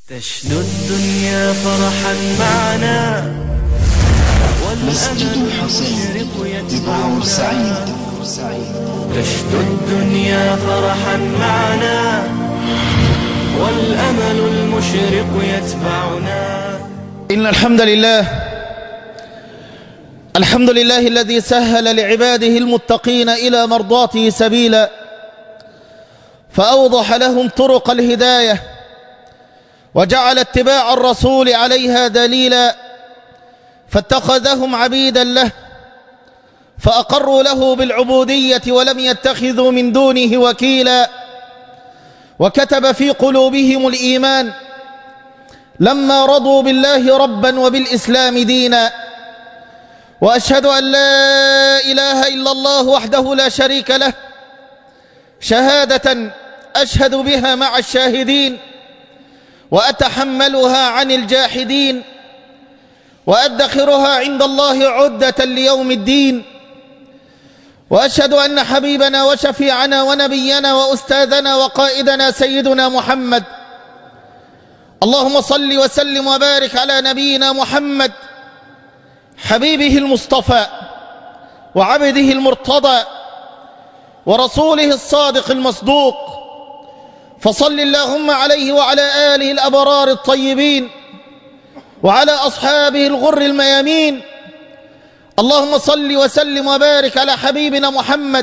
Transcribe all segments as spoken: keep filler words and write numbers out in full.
تشنو الدنيا فرحا معنا مسجد الحسين ببور سعيد. تشنو الدنيا فرحا معنا والأمل المشرق يتبعنا. إن الحمد لله الحمد لله الذي سهل لعباده المتقين إلى مرضاته سبيلا، فأوضح لهم طرق الهداية، وجعل اتباع الرسول عليها دليلا، فاتخذهم عبيدا له، فأقروا له بالعبودية ولم يتخذوا من دونه وكيلا، وكتب في قلوبهم الإيمان لما رضوا بالله ربا وبالإسلام دينا. وأشهد أن لا إله إلا الله وحده لا شريك له شهادة أشهد بها مع الشاهدين، وأتحملها عن الجاحدين، وأدخرها عند الله عدة ليوم الدين. وأشهد أن حبيبنا وشفيعنا ونبينا وأستاذنا وقائدنا سيدنا محمد، اللهم صل وسلم وبارك على نبينا محمد حبيبه المصطفى وعبده المرتضى ورسوله الصادق المصدوق، فصل اللهم عليه وعلى آله الأبرار الطيبين وعلى أصحابه الغر الميامين. اللهم صل وسلم وبارك على حبيبنا محمد،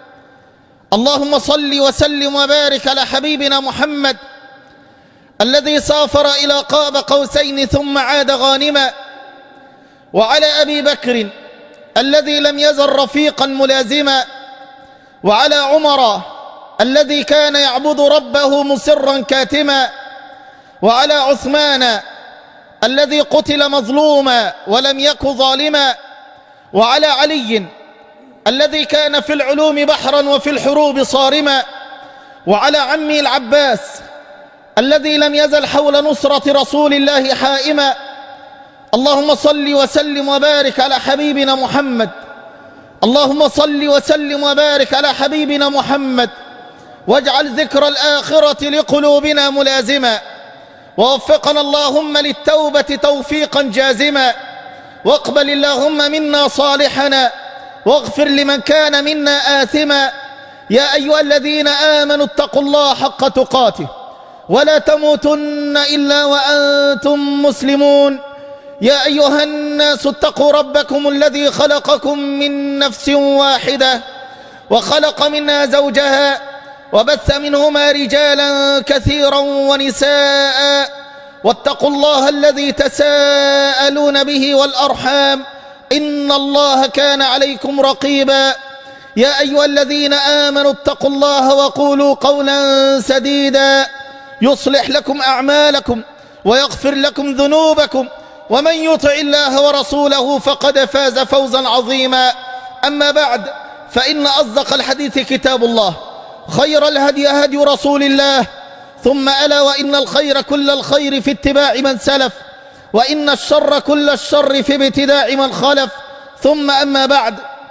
اللهم صل وسلم وبارك على حبيبنا محمد الذي سافر إلى قاب قوسين ثم عاد غانما، وعلى أبي بكر الذي لم يزل رفيقا ملازما، وعلى عمر الذي كان يعبد ربه مصرا كاتما، وعلى عثمان الذي قتل مظلوما ولم يك ظالما، وعلى علي الذي كان في العلوم بحرا وفي الحروب صارما، وعلى عمه العباس الذي لم يزل حول نصرة رسول الله حائما. اللهم صل وسلم وبارك على حبيبنا محمد، اللهم صل وسلم وبارك على حبيبنا محمد، واجعل ذكر الآخرة لقلوبنا ملازما، ووفقنا اللهم للتوبة توفيقا جازما، واقبل اللهم منا صالحنا، واغفر لمن كان منا آثما. يا أيها الذين آمنوا اتقوا الله حق تقاته ولا تموتن إلا وأنتم مسلمون. يا أيها الناس اتقوا ربكم الذي خلقكم من نفس واحدة وخلق منها زوجها وبث منهما رجالا كثيرا ونساء، واتقوا الله الذي تساءلون به والأرحام إن الله كان عليكم رقيبا. يا أيها الذين آمنوا اتقوا الله وقولوا قولا سديدا يصلح لكم أعمالكم ويغفر لكم ذنوبكم، ومن يطع الله ورسوله فقد فاز فوزا عظيما. أما بعد، فإن أصدق الحديث كتاب الله، خير الهدي هدي رسول الله، ثم ألا وإن الخير كل الخير في اتباع من سلف، وإن الشر كل الشر في ابتداع من خلف. ثم أما بعد،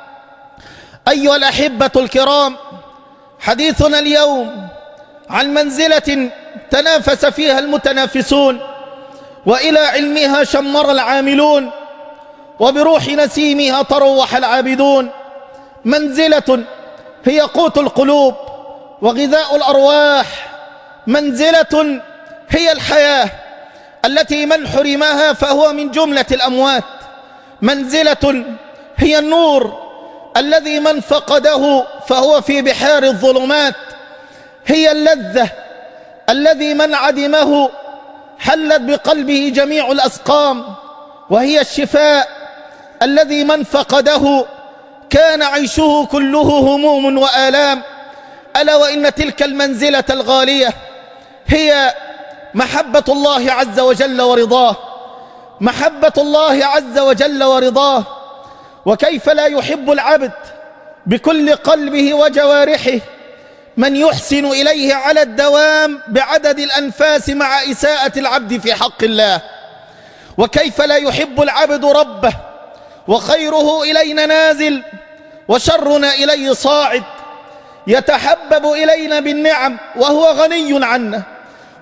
أيها الأحبة الكرام، حديثنا اليوم عن منزلة تنافس فيها المتنافسون، وإلى علمها شمر العاملون، وبروح نسيمها تروح العابدون. منزلة هي قوت القلوب وغذاء الأرواح، منزلة هي الحياة التي من حرمها فهو من جملة الأموات، منزلة هي النور الذي من فقده فهو في بحار الظلمات، هي اللذة الذي من عدمه حلت بقلبه جميع الأسقام، وهي الشفاء الذي من فقده كان عيشه كله هموم وآلام. ألا وإن تلك المنزلة الغالية هي محبة الله عز وجل ورضاه، محبة الله عز وجل ورضاه. وكيف لا يحب العبد بكل قلبه وجوارحه من يحسن إليه على الدوام بعدد الأنفاس مع إساءة العبد في حق الله؟ وكيف لا يحب العبد ربه وخيره إلينا نازل وشرنا إليه صاعد، يتحبب إلينا بالنعم وهو غني عنا،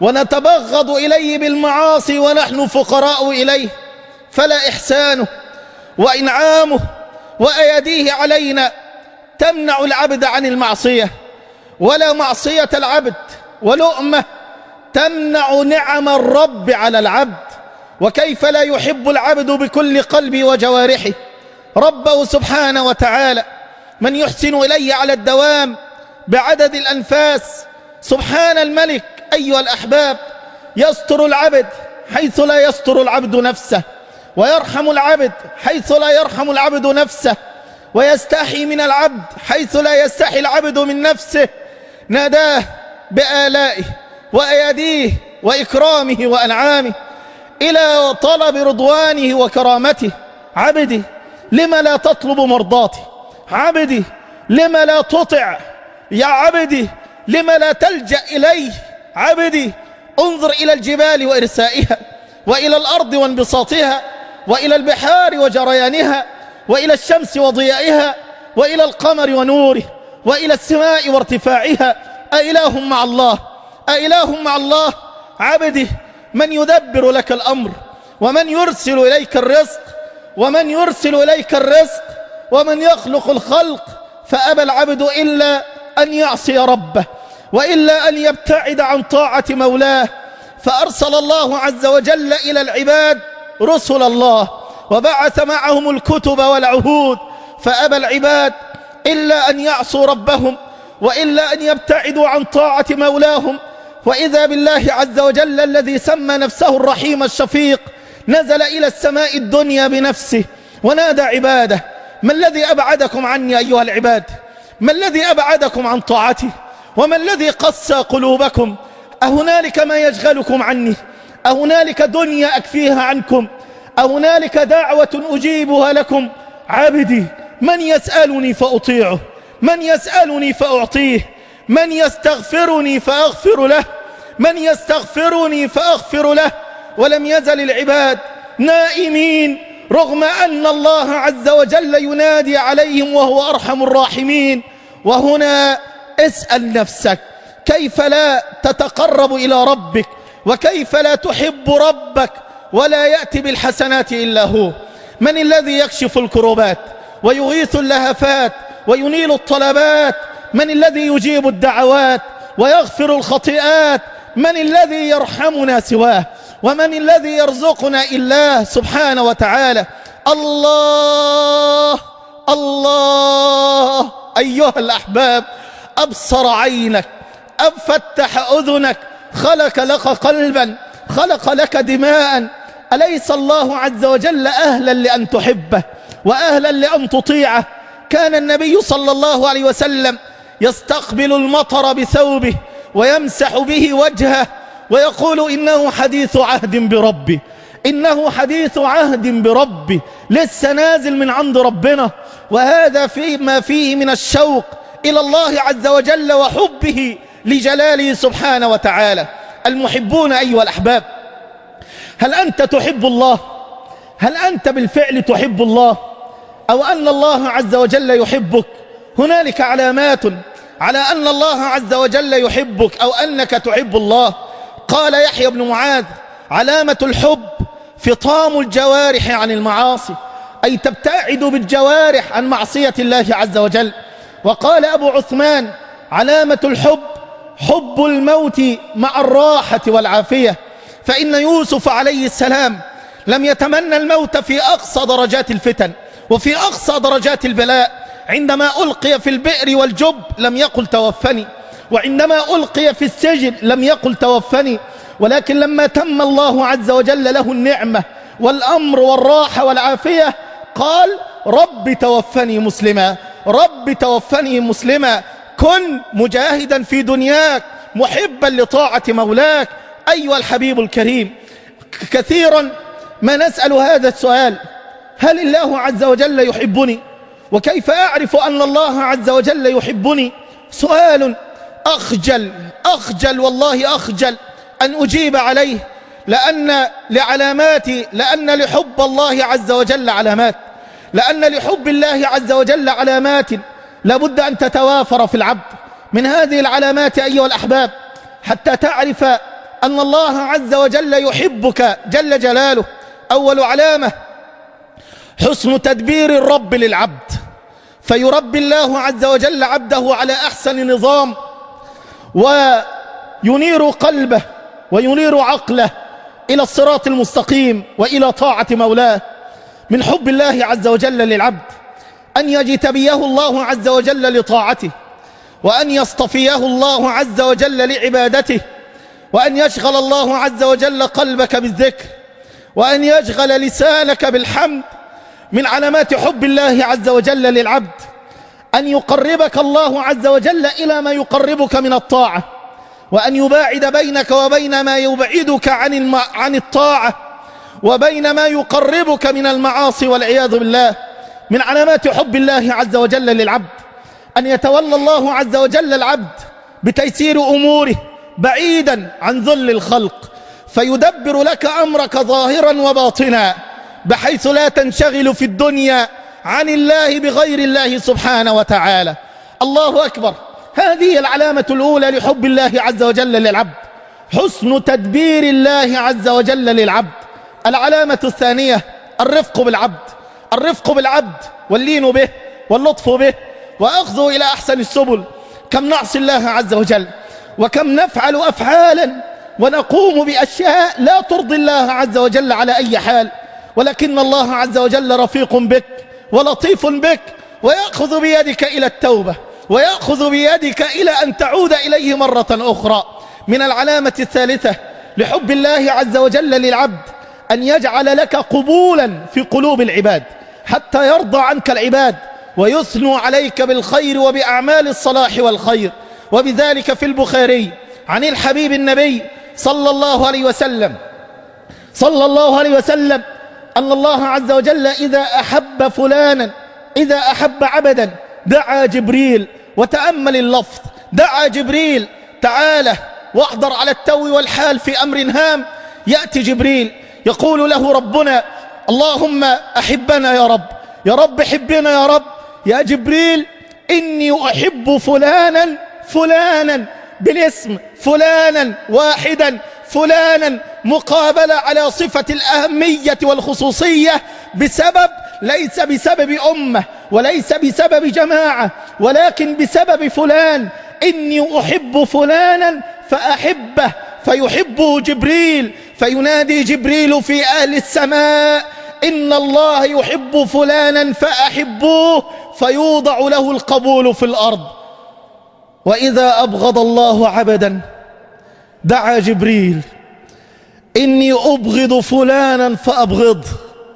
ونتبغض إليه بالمعاصي ونحن فقراء إليه، فلا إحسانه وإنعامه وأيديه علينا تمنع العبد عن المعصية، ولا معصية العبد ولؤمة تمنع نعم الرب على العبد. وكيف لا يحب العبد بكل قلبه وجوارحه ربه سبحانه وتعالى، من يحسن إلي على الدوام بعدد الأنفاس. سبحان الملك أيها الأحباب، يستر العبد حيث لا يستر العبد نفسه، ويرحم العبد حيث لا يرحم العبد نفسه، ويستحي من العبد حيث لا يستحي العبد من نفسه. ناداه بآلائه وأيديه وإكرامه وأنعامه إلى طلب رضوانه وكرامته. عبدي لما لا تطلب مرضاتي؟ عبدي لما لا تطع؟ يا عبدي لما لا تلجأ إليه؟ عبدي انظر إلى الجبال وإرسائها، وإلى الأرض وانبساطها، وإلى البحار وجريانها، وإلى الشمس وضيائها، وإلى القمر ونوره، وإلى السماء وارتفاعها. أإله مع الله؟ أإله مع الله؟ عبدي من يدبر لك الأمر، ومن يرسل إليك الرزق، ومن يرسل إليك الرزق، ومن يخلق الخلق. فأبى العبد إلا أن يعصي ربه، وإلا أن يبتعد عن طاعة مولاه. فأرسل الله عز وجل إلى العباد رسل الله، وبعث معهم الكتب والعهود. فأبى العباد إلا أن يعصوا ربهم، وإلا أن يبتعدوا عن طاعة مولاهم. وإذا بالله عز وجل الذي سمى نفسه الرحيم الشفيق نزل إلى السماء الدنيا بنفسه ونادى عباده: ما الذي أبعدكم عني أيها العباد؟ ما الذي أبعدكم عن طاعتي؟ وما الذي قسى قلوبكم؟ أهنالك ما يشغلكم عني؟ أهنالك دنيا أكفيها عنكم؟ أهنالك دعوة أجيبها لكم؟ عبدي من يسألني فأطيعه، من يسألني فأعطيه، من يستغفرني فأغفر له، من يستغفرني فأغفر له. ولم يزل العباد نائمين رغم أن الله عز وجل ينادي عليهم وهو أرحم الراحمين. وهنا اسأل نفسك كيف لا تتقرب إلى ربك، وكيف لا تحب ربك ولا يأتي بالحسنات إلا هو. من الذي يكشف الكربات ويغيث اللهفات وينيل الطلبات؟ من الذي يجيب الدعوات ويغفر الخطيئات؟ من الذي يرحمنا سواه؟ ومن الذي يرزقنا إلا سبحانه وتعالى؟ الله الله. أيها الأحباب، أبصر عينك، أفتح أذنك، خلق لك قلبا، خلق لك دماء. أليس الله عز وجل أهلا لأن تحبه وأهلا لأن تطيعه؟ كان النبي صلى الله عليه وسلم يستقبل المطر بثوبه ويمسح به وجهه ويقول: إنه حديث عهد بربي، إنه حديث عهد بربي، لسه نازل من عند ربنا. وهذا فيما فيه من الشوق إلى الله عز وجل وحبه لجلاله سبحانه وتعالى. المحبون أيها الأحباب، هل أنت تحب الله؟ هل أنت بالفعل تحب الله، أو أن الله عز وجل يحبك؟ هنالك علامات على أن الله عز وجل يحبك أو أنك تحب الله. قال يحيى بن معاذ: علامة الحب فطام الجوارح عن المعاصي، أي تبتعد بالجوارح عن معصية الله عز وجل. وقال أبو عثمان: علامة الحب حب الموت مع الراحة والعافية، فإن يوسف عليه السلام لم يتمنى الموت في أقصى درجات الفتن وفي أقصى درجات البلاء. عندما ألقي في البئر والجب لم يقل توفني، وعندما ألقي في السجن لم يقل توفني، ولكن لما تم الله عز وجل له النعمة والأمر والراحة والعافية قال: رب توفني مسلما، رب توفني مسلما. كن مجاهدا في دنياك محبا لطاعة مولاك. أيها الحبيب الكريم، كثيرا ما نسأل هذا السؤال: هل الله عز وجل يحبني؟ وكيف أعرف أن الله عز وجل يحبني؟ سؤال أخجل أخجل والله أخجل أن أجيب عليه، لأن لعلامات لأن لحب الله عز وجل علامات، لأن لحب الله عز وجل علامات لابد أن تتوافر في العبد. من هذه العلامات أيها الأحباب، حتى تعرف أن الله عز وجل يحبك جل جلاله. أول علامة حسن تدبير الرب للعبد، فيربي الله عز وجل عبده على أحسن نظام، وينير قلبه وينير عقله إلى الصراط المستقيم وإلى طاعة مولاه. من حب الله عز وجل للعبد أن يجتبيه الله عز وجل لطاعته، وأن يصطفيه الله عز وجل لعبادته، وأن يشغل الله عز وجل قلبك بالذكر، وأن يشغل لسانك بالحمد. من علامات حب الله عز وجل للعبد أن يقربك الله عز وجل إلى ما يقربك من الطاعة، وأن يباعد بينك وبين ما يبعدك عن الم... عن الطاعة، وبين ما يقربك من المعاصي والعياذ بالله. من علامات حب الله عز وجل للعبد أن يتولى الله عز وجل العبد بتيسير أموره بعيدا عن ذل الخلق، فيدبر لك أمرك ظاهرا وباطنا، بحيث لا تنشغل في الدنيا عن الله بغير الله سبحانه وتعالى. الله أكبر. هذه العلامة الأولى لحب الله عز وجل للعبد، حسن تدبير الله عز وجل للعبد. العلامة الثانية الرفق بالعبد، الرفق بالعبد واللين به واللطف به وأخذه إلى أحسن السبل. كم نعصي الله عز وجل، وكم نفعل أفعالا ونقوم بأشياء لا ترضي الله عز وجل على أي حال، ولكن الله عز وجل رفيق بك ولطيف بك، ويأخذ بيدك إلى التوبة، ويأخذ بيدك إلى أن تعود إليه مرة أخرى. من العلامة الثالثة لحب الله عز وجل للعبد أن يجعل لك قبولا في قلوب العباد، حتى يرضى عنك العباد ويثنوا عليك بالخير وبأعمال الصلاح والخير. وبذلك في البخاري عن الحبيب النبي صلى الله عليه وسلم صلى الله عليه وسلم أن الله عز وجل إذا أحب فلانا، إذا أحب عبدا دعا جبريل. وتأمل اللفظ، دعا جبريل تعالى واحضر على التو والحال في أمر هام. يأتي جبريل يقول له ربنا اللهم أحبنا يا رب، يا رب حبنا يا رب. يا جبريل إني أحب فلانا فلانا بالاسم، فلانا واحدا، فلانا مقابلة على صفة الأهمية والخصوصية، بسبب ليس بسبب أمة وليس بسبب جماعة، ولكن بسبب فلان. إني أحب فلانا فأحبه، فيحبه جبريل، فينادي جبريل في أهل السماء إن الله يحب فلانا فأحبوه، فيوضع له القبول في الأرض. وإذا أبغض الله عبدا دعا جبريل إني أبغض فلانا فأبغضه،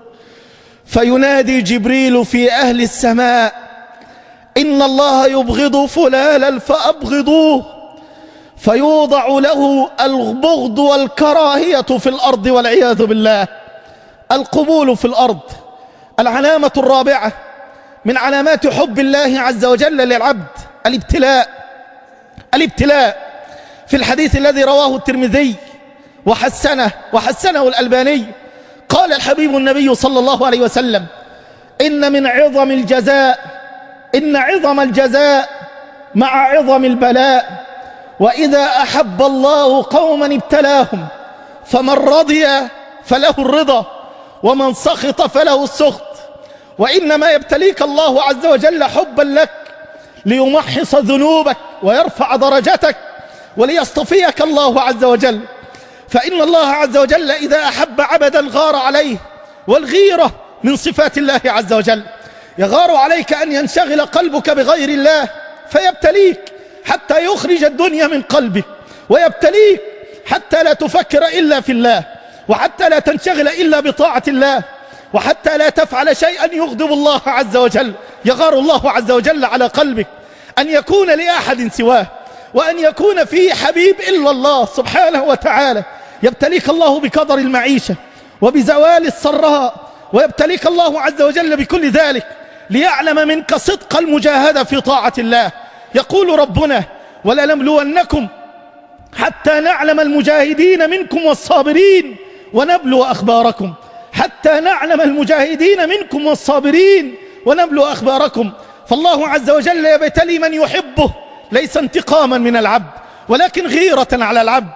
فينادي جبريل في أهل السماء إن الله يبغض فلانا فأبغضوه، فيوضع له البغض والكراهية في الأرض والعياذ بالله. القبول في الأرض. العلامة الرابعة من علامات حب الله عز وجل للعبد الابتلاء. الابتلاء في الحديث الذي رواه الترمذي وحسنه وحسنه الألباني، قال الحبيب النبي صلى الله عليه وسلم إن من عظم الجزاء إن عظم الجزاء مع عظم البلاء، وإذا أحب الله قوما ابتلاهم، فمن رضي فله الرضا ومن سخط فله السخط. وإنما يبتليك الله عز وجل حبا لك ليمحص ذنوبك ويرفع درجتك وليصطفيك الله عز وجل. فإن الله عز وجل إذا أحب عبدا غار عليه، والغيرة من صفات الله عز وجل. يغار عليك أن ينشغل قلبك بغير الله فيبتليك حتى يخرج الدنيا من قلبك، ويبتليك حتى لا تفكر إلا في الله، وحتى لا تنشغل إلا بطاعة الله، وحتى لا تفعل شيئا يغضب الله عز وجل. يغار الله عز وجل على قلبك أن يكون لأحد سواه، وأن يكون فيه حبيب إلا الله سبحانه وتعالى. يبتليك الله بقدر المعيشة وبزوال السراء، ويبتليك الله عز وجل بكل ذلك ليعلم منك صدق المجاهدة في طاعة الله. يقول ربنا ولنبلونكم حتى نعلم المجاهدين منكم والصابرين ونبلو أخباركم. حتى نعلم المجاهدين منكم والصابرين ونبلو أخباركم. فالله عز وجل يبتلي من يحبه، ليس انتقاما من العبد ولكن غيرة على العبد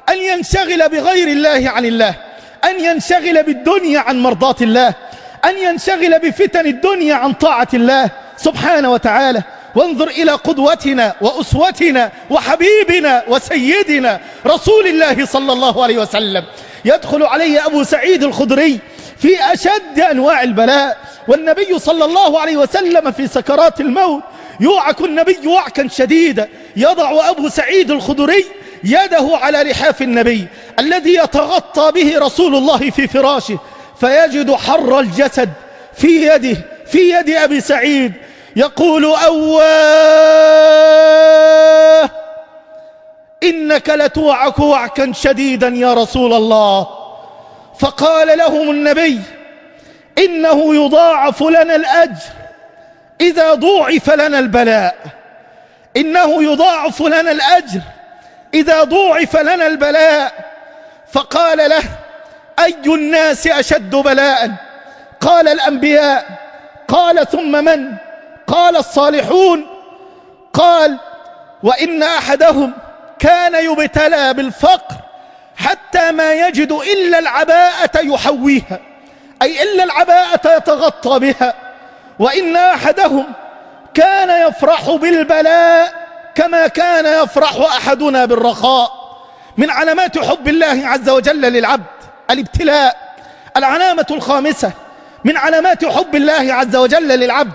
أن ينشغل بغير الله عن الله، أن ينشغل بالدنيا عن مرضاة الله، أن ينشغل بفتن الدنيا عن طاعة الله سبحانه وتعالى. وانظر إلى قدوتنا وأسوتنا وحبيبنا وسيدنا رسول الله صلى الله عليه وسلم. يدخل عليه أبو سعيد الخدري في أشد أنواع البلاء، والنبي صلى الله عليه وسلم في سكرات الموت، يوعك النبي وعكا شديدا، يضع أبو سعيد الخدري يده على لحاف النبي الذي يتغطى به رسول الله في فراشه، فيجد حر الجسد في يده في يد أبي سعيد، يقول: أواه إنك لتوعك وعكا شديدا يا رسول الله. فقال لهم النبي: إنه يضاعف لنا الأجر إذا ضوعف لنا البلاء، إنه يضاعف لنا الأجر إذا ضوعف لنا البلاء. فقال له: أي الناس أشد بلاء؟ قال: الأنبياء. قال: ثم من؟ قال: الصالحون. قال: وإن أحدهم كان يبتلى بالفقر حتى ما يجد إلا العباءة يحويها، أي إلا العباءة يتغطى بها. وإن أحدهم كان يفرح بالبلاء كما كان يفرح أحدنا بالرخاء. من علامات حب الله عز وجل للعبد الابتلاء. العلامة الخامسة من علامات حب الله عز وجل للعبد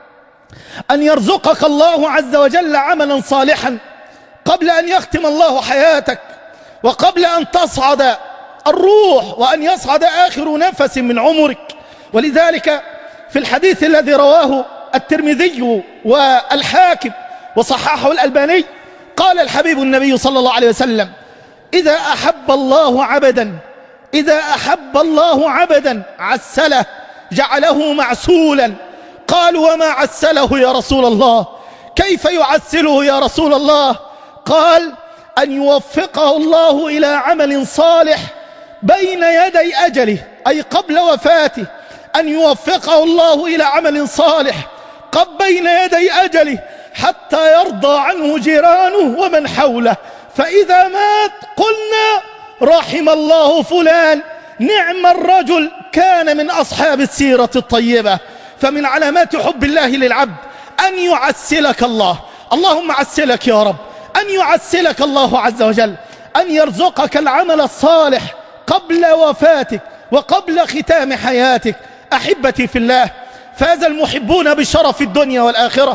أن يرزقك الله عز وجل عملا صالحا قبل أن يختم الله حياتك، وقبل أن تصعد الروح وأن يصعد آخر نفس من عمرك. ولذلك في الحديث الذي رواه الترمذي والحاكم وصححه الألباني، قال الحبيب النبي صلى الله عليه وسلم: إذا أحب الله عبدا إذا أحب الله عبدا عسله جعله معسولا. قالوا: وما عسله يا رسول الله؟ كيف يعسله يا رسول الله؟ قال: أن يوفقه الله إلى عمل صالح بين يدي أجله، أي قبل وفاته، أن يوفقه الله إلى عمل صالح قبل بين يدي أجله حتى يرضى عنه جيرانه ومن حوله، فإذا مات قلنا: رحم الله فلان، نعم الرجل كان من أصحاب السيرة الطيبة. فمن علامات حب الله للعبد أن يعسلك الله، اللهم عسلك يا رب، أن يعسلك الله عز وجل، أن يرزقك العمل الصالح قبل وفاتك وقبل ختام حياتك. أحبتي في الله، فاز المحبون بشرف الدنيا والآخرة،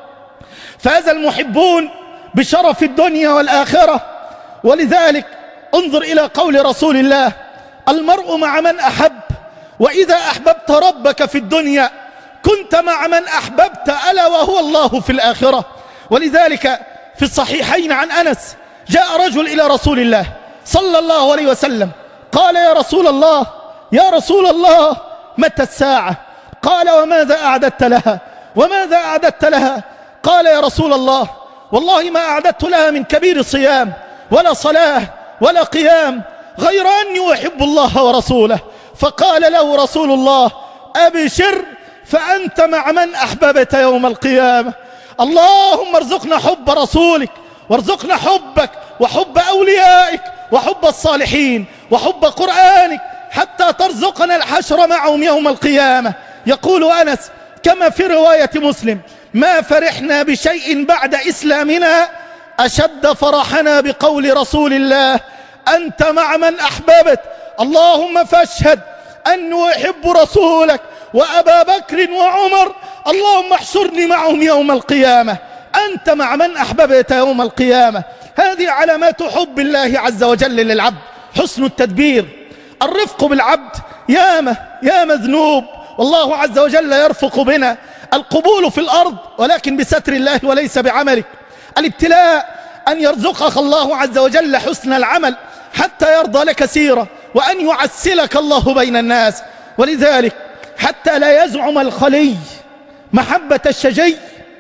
فاز المحبون بشرف الدنيا والآخرة. ولذلك انظر إلى قول رسول الله: المرء مع من أحب، وإذا أحببت ربك في الدنيا كنت مع من أحببت، ألا وهو الله في الآخرة. ولذلك في الصحيحين عن أنس جاء رجل إلى رسول الله صلى الله عليه وسلم، قال: يا رسول الله يا رسول الله متى الساعة؟ قال: وماذا أعددت لها؟ وماذا أعددت لها؟ قال: يا رسول الله والله ما أعددت لها من كبير صيام ولا صلاة ولا قيام، غير أني أحب الله ورسوله. فقال له رسول الله: أبشر فأنت مع من أحببت يوم القيامة. اللهم ارزقنا حب رسولك، وارزقنا حبك وحب أوليائك وحب الصالحين وحب قرآنك، حتى ترزقنا الحشر معهم يوم القيامة. يقول أنس كما في رواية مسلم: ما فرحنا بشيء بعد إسلامنا أشد فرحنا بقول رسول الله: أنت مع من أحببت. اللهم فاشهد أني أحب رسولك وأبا بكر وعمر، اللهم احشرني معهم يوم القيامة. أنت مع من أحببت يوم القيامة. هذه علامات حب الله عز وجل للعبد: حسن التدبير، الرفق بالعبد. ياما ياما ذنوب والله عز وجل يرفق بنا، القبول في الأرض ولكن بستر الله وليس بعملك. الابتلاء أن يرزقك الله عز وجل حسن العمل حتى يرضى لك سيرة، وأن يعسلك الله بين الناس. ولذلك حتى لا يزعم الخلي محبة الشجي،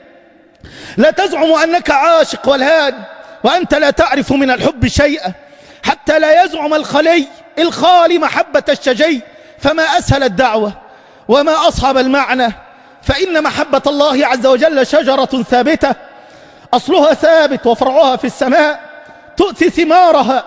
لا تزعم أنك عاشق والهان وأنت لا تعرف من الحب شيئا. حتى لا يزعم الخلي الخالي محبة الشجي، فما أسهل الدعوة وما أصعب المعنى. فإن محبة الله عز وجل شجرة ثابتة، أصلها ثابت وفرعها في السماء، تؤتي ثمارها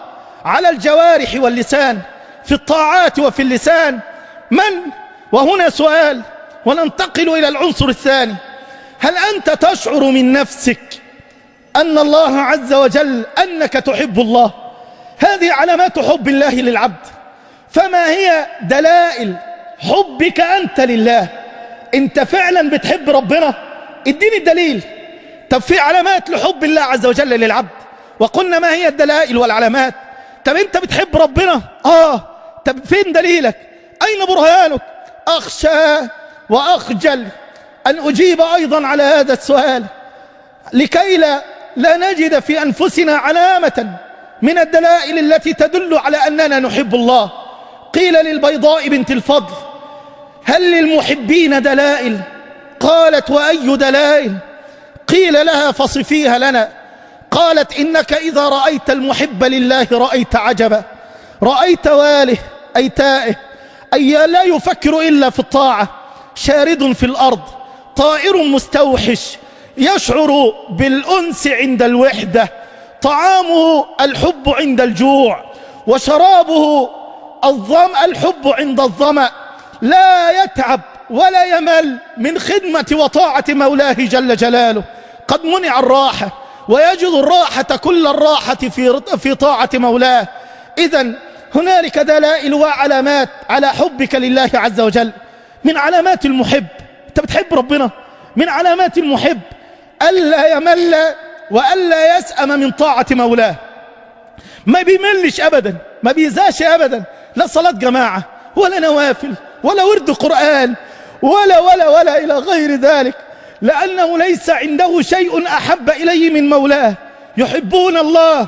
على الجوارح واللسان في الطاعات وفي اللسان. من؟ وهنا سؤال، وننتقل إلى العنصر الثاني. هل أنت تشعر من نفسك أن الله عز وجل أنك تحب الله؟ هذه علامات حب الله للعبد. فما هي دلائل حبك أنت لله؟ أنت فعلا بتحب ربنا؟ اديني الدليل. طب في علامات لحب الله عز وجل للعبد، وقلنا ما هي الدلائل والعلامات. طب أنت بتحب ربنا؟ آه. طب فين دليلك؟ أين برهانك؟ أخشى وأخجل أن أجيب أيضا على هذا السؤال لكي لا, لا نجد في أنفسنا علامة من الدلائل التي تدل على أننا نحب الله. قيل للبيضاء بنت الفضل: هل للمحبين دلائل؟ قالت: وأي دلائل؟ قيل لها: فصفيها لنا. قالت: إنك إذا رأيت المحب لله رأيت عجبا، رأيت واله أي تائه، أي لا يفكر إلا في الطاعة، شارد في الأرض، طائر مستوحش، يشعر بالأنس عند الوحدة، طعامه الحب عند الجوع، وشرابه الظم الحب عند الظمأ، لا يتعب ولا يمل من خدمة وطاعة مولاه جل جلاله. قد منع الراحة ويجد الراحة كل الراحة في في طاعة مولاه. إذن هنالك دلائل وعلامات على حبك لله عز وجل. من علامات المحب، أنت بتحب ربنا، من علامات المحب ألا يمل وألا يسأم من طاعة مولاه. ما بيملش أبدا، ما بيزاش أبدا، لا صلاة جماعة ولا نوافل ولا ورد قرآن ولا ولا ولا إلى غير ذلك، لأنه ليس عنده شيء أحب إليه من مولاه. يحبون الله،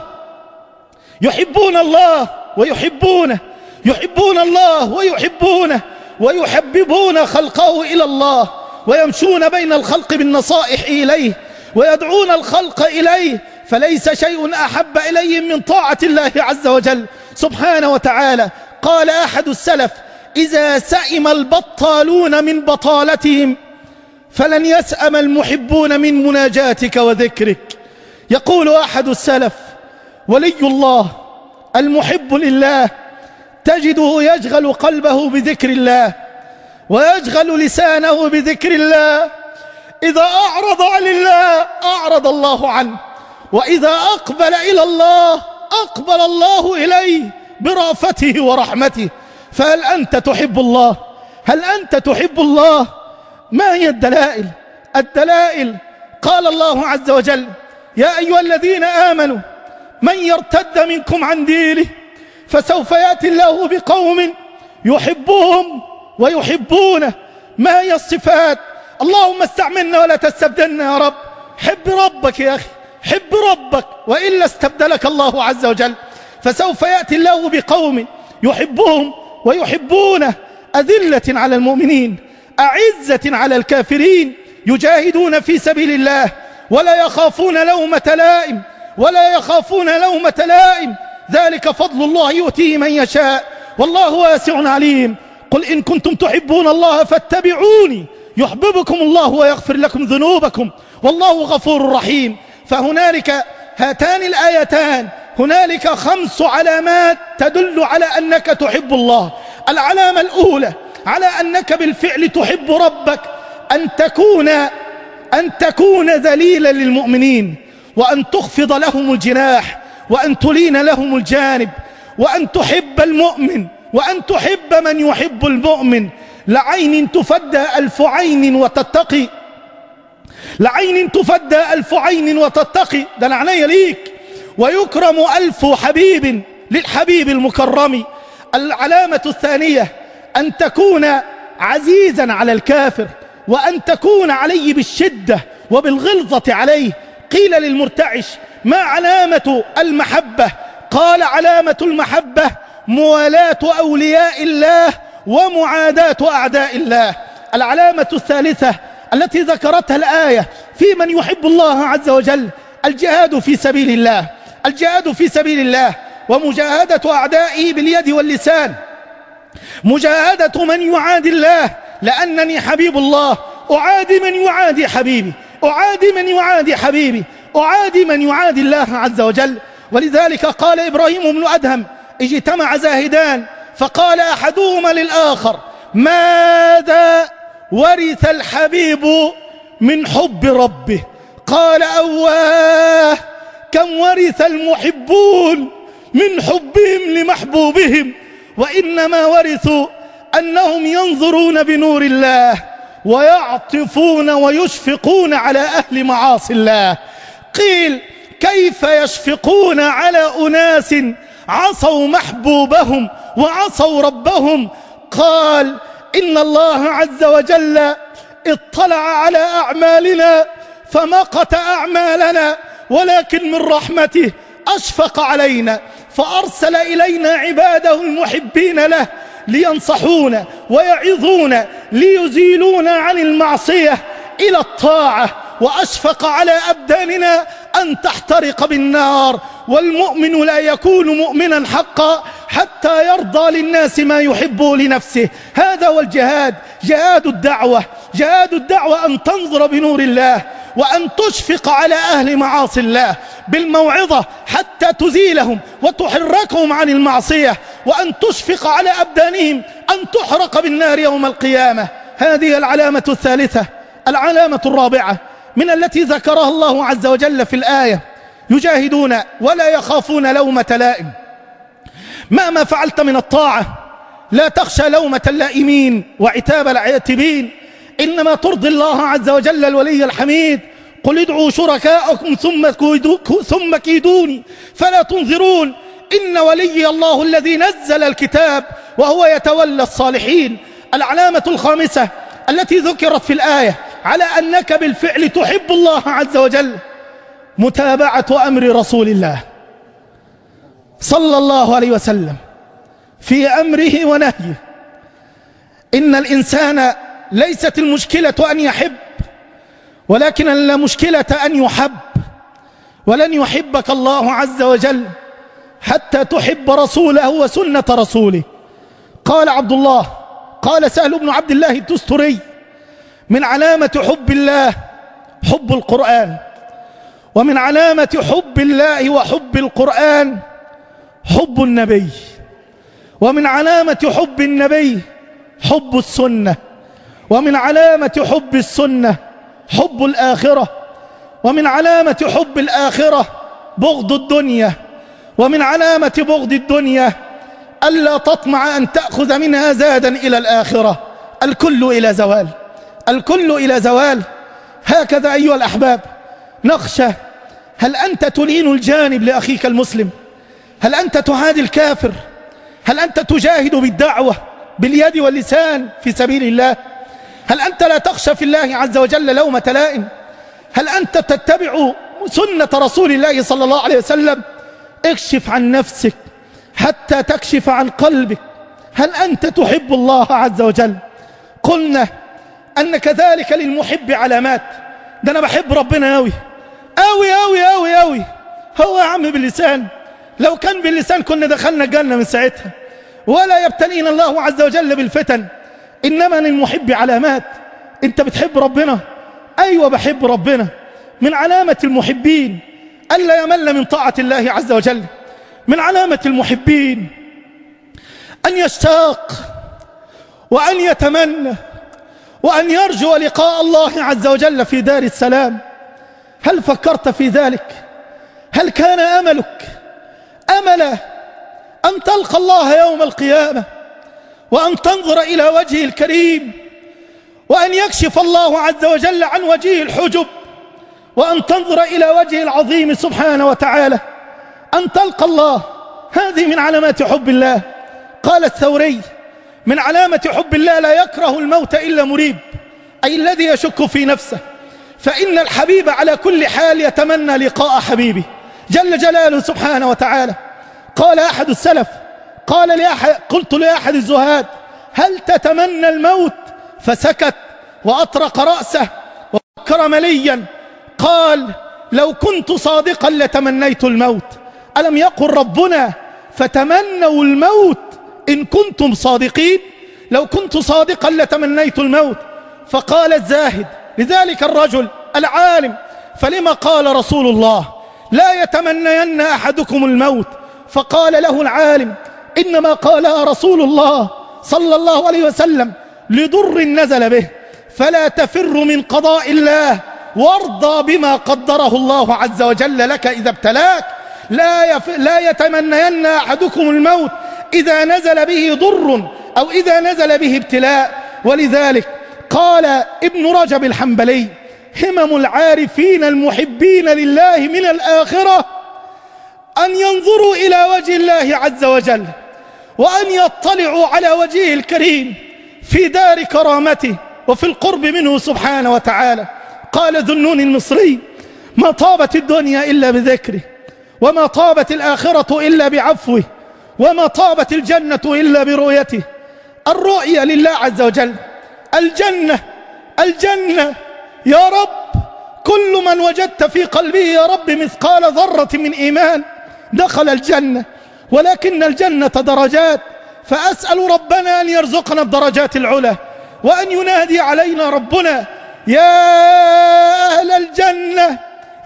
يحبون الله ويحبونه، يحبون الله ويحبونه، ويحببون خلقه إلى الله، ويمشون بين الخلق بالنصائح إليه، ويدعون الخلق إليه. فليس شيء أحب إليهم من طاعة الله عز وجل سبحانه وتعالى. قال أحد السلف: إذا سئم البطالون من بطالتهم فلن يسأم المحبون من مناجاتك وذكرك. يقول أحد السلف: ولي الله المحب لله تجده يشغل قلبه بذكر الله ويشغل لسانه بذكر الله. إذا أعرض عن الله أعرض الله عنه، وإذا أقبل إلى الله أقبل الله إليه برأفته ورحمته. فهل أنت تحب الله؟ هل أنت تحب الله؟ ما هي الدلائل؟ الدلائل قال الله عز وجل: يا أيها الذين آمنوا من يرتد منكم عن دينه فسوف يأتي الله بقوم يحبهم ويحبونه. ما هي الصفات؟ اللهم استعملنا ولا تستبدلنا يا رب. حب ربك يا أخي، حب ربك، وإلا استبدلك الله عز وجل. فسوف يأتي الله بقوم يحبهم ويحبونه، أذلة على المؤمنين أعزة على الكافرين، يجاهدون في سبيل الله ولا يخافون لومة لائم، ولا يخافون لومة لائم. ذلك فضل الله يؤتيه من يشاء والله واسع عليم. قل إن كنتم تحبون الله فاتبعوني يحببكم الله ويغفر لكم ذنوبكم والله غفور رحيم. فهنالك هاتان الآيتان، هنالك خمس علامات تدل على أنك تحب الله. العلامة الأولى على أنك بالفعل تحب ربك أن تكون أن تكون ذليلا للمؤمنين، وأن تخفض لهم الجناح، وأن تلين لهم الجانب، وأن تحب المؤمن، وأن تحب من يحب المؤمن. لعين تفدى ألف عين وتتقي، لعين تفدى ألف عين وتتقي، ده العناية ليك. ويكرم ألف حبيب للحبيب المكرم. العلامة الثانية أن تكون عزيزا على الكافر، وأن تكون عليه بالشدة وبالغلظة عليه. قيل للمرتعش: ما علامة المحبة؟ قال: علامة المحبة موالاة أولياء الله ومعاداة أعداء الله. العلامة الثالثة التي ذكرتها الآية في من يحب الله عز وجل: الجهاد في سبيل الله، الجهاد في سبيل الله ومجاهدة أعدائه باليد واللسان، مجاهدة من يعادي الله. لأنني حبيب الله أعادي من يعادي حبيبي، أعادي من يعادي حبيبي، أعادي من يعادي الله عز وجل. ولذلك قال إبراهيم بن أدهم: اجتمع زاهدان فقال أحدهما للآخر: ماذا ورث الحبيب من حب ربه؟ قال: أواه كم ورث المحبون من حبهم لمحبوبهم، وإنما ورثوا أنهم ينظرون بنور الله ويعطفون ويشفقون على أهل معاصي الله. قيل: كيف يشفقون على أناس عصوا محبوبهم وعصوا ربهم؟ قال: إن الله عز وجل اطلع على أعمالنا فمقت أعمالنا، ولكن من رحمته أشفق علينا فأرسل إلينا عباده المحبين له لينصحونا ويعظونا ليزيلونا عن المعصية إلى الطاعة، وأشفق على أبداننا أن تحترق بالنار. والمؤمن لا يكون مؤمنا حقا حتى يرضى للناس ما يحب لنفسه. هذا هو الجهاد، جهاد الدعوة. جهاد الدعوة أن تنظر بنور الله، وأن تشفق على أهل معاصي الله بالموعظة حتى تزيلهم وتحركهم عن المعصية، وأن تشفق على أبدانهم أن تحرق بالنار يوم القيامة. هذه العلامة الثالثة. العلامة الرابعة من التي ذكرها الله عز وجل في الآية: يجاهدون ولا يخافون لومة لائم. مهما فعلت من الطاعة لا تخشى لومة اللائمين وعتاب العاتبين، إنما ترضي الله عز وجل الولي الحميد. قل ادعوا شركاءكم ثم ثم كيدوني فلا تنظرون إن ولي الله الذي نزل الكتاب وهو يتولى الصالحين. العلامة الخامسة التي ذكرت في الآية على أنك بالفعل تحب الله عز وجل: متابعة أمر رسول الله صلى الله عليه وسلم في أمره ونهيه. إن الإنسان ليست المشكلة أن يحب، ولكن المشكلة أن يحب. ولن يحبك الله عز وجل حتى تحب رسوله وسنة رسوله. قال عبد الله قال سهل بن عبد الله التستري: من علامة حب الله حب القرآن، ومن علامة حب الله وحب القرآن حب النبي، ومن علامة حب النبي حب السنة، ومن علامة حب السنة حب الآخرة، ومن علامة حب الآخرة بغض الدنيا، ومن علامة بغض الدنيا ألا تطمع أن تأخذ منها زادا إلى الآخرة. الكل إلى زوال، الكل إلى زوال. هكذا أيها الأحباب نخشى. هل أنت تلين الجانب لأخيك المسلم؟ هل أنت تعادي الكافر؟ هل أنت تجاهد بالدعوة باليد واللسان في سبيل الله؟ هل أنت لا تخشى في الله عز وجل لومة لائم؟ هل أنت تتبع سنة رسول الله صلى الله عليه وسلم؟ اكشف عن نفسك حتى تكشف عن قلبك. هل أنت تحب الله عز وجل؟ قلنا أن كذلك للمحب علامات. ده أنا بحب ربنا أوي أوي أوي أوي أوي. هو يا عم باللسان؟ لو كان باللسان كنا دخلنا الجنة من ساعتها. ولا يبتلينا الله عز وجل بالفتن، إنما للمحب علامات. أنت بتحب ربنا؟ أيوة بحب ربنا. من علامة المحبين ألا يمل من طاعة الله عز وجل. من علامة المحبين أن يشتاق وأن يتمنى وأن يرجو لقاء الله عز وجل في دار السلام. هل فكرت في ذلك؟ هل كان أملك أمل أن تلقى الله يوم القيامة، وأن تنظر إلى وجهه الكريم، وأن يكشف الله عز وجل عن وجهه الحجب، وأن تنظر إلى وجهه العظيم سبحانه وتعالى، أن تلقى الله؟ هذه من علامات حب الله. قال الثوري: من علامة حب الله لا يكره الموت إلا مريب، أي الذي يشك في نفسه، فإن الحبيب على كل حال يتمنى لقاء حبيبه جل جلاله سبحانه وتعالى. قال أحد السلف قال لأحد قلت لأحد الزهاد: هل تتمنى الموت؟ فسكت وأطرق رأسه وفكر مليا. قال: لو كنت صادقا لتمنيت الموت. ألم يقل ربنا فتمنوا الموت إن كنتم صادقين؟ لو كنت صادقا لتمنيت الموت. فقال الزاهد لذلك الرجل العالم: فلما قال رسول الله لا يتمنين أحدكم الموت. فقال له العالم: إنما قالها رسول الله صلى الله عليه وسلم لضر نزل به، فلا تفر من قضاء الله وارضى بما قدره الله عز وجل لك إذا ابتلاك. لا, يف... لا يتمنين أحدكم الموت إذا نزل به ضر أو إذا نزل به ابتلاء. ولذلك قال ابن رجب الحنبلي: همم العارفين المحبين لله من الآخرة أن ينظروا إلى وجه الله عز وجل، وأن يطلعوا على وجهه الكريم في دار كرامته وفي القرب منه سبحانه وتعالى. قال ذو النون المصري: ما طابت الدنيا إلا بذكره، وما طابت الآخرة إلا بعفوه، وما طابت الجنة إلا برؤيته. الرؤية لله عز وجل، الجنة الجنة يا رب، كل من وجدت في قلبه يا رب مثقال ذرة من إيمان دخل الجنة، ولكن الجنة درجات، فأسأل ربنا أن يرزقنا الدرجات العلى، وأن ينادي علينا ربنا: يا أهل الجنة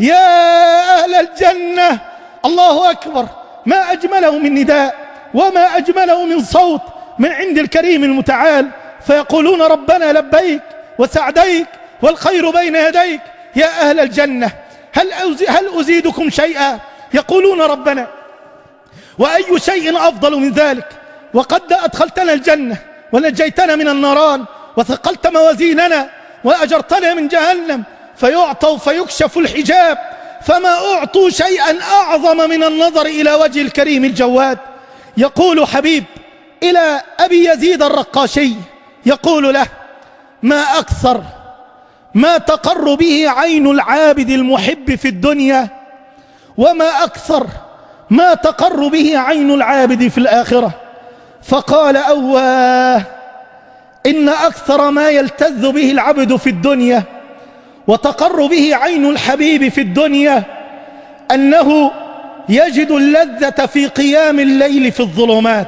يا أهل الجنة. الله أكبر، ما أجمله من نداء وما أجمله من صوت من عند الكريم المتعال، فيقولون: ربنا لبيك وسعديك والخير بين يديك يا أهل الجنة، هل هل أزيدكم شيئا؟ يقولون: ربنا وأي شيء أفضل من ذلك، وقد أدخلتنا الجنة ونجيتنا من النيران وثقلت موازيننا وأجرتنا من جهنم. فيعطوا فيكشف الحجاب، فما أعطوا شيئا أعظم من النظر إلى وجه الكريم الجواد. يقول حبيب إلى أبي يزيد الرقاشي، يقول له: ما أكثر ما تقر به عين العابد المحب في الدنيا، وما أكثر ما تقر به عين العابد في الآخرة. فقال: أواه، إن أكثر ما يلتذ به العبد في الدنيا وتقر به عين الحبيب في الدنيا أنه يجد اللذة في قيام الليل في الظلمات،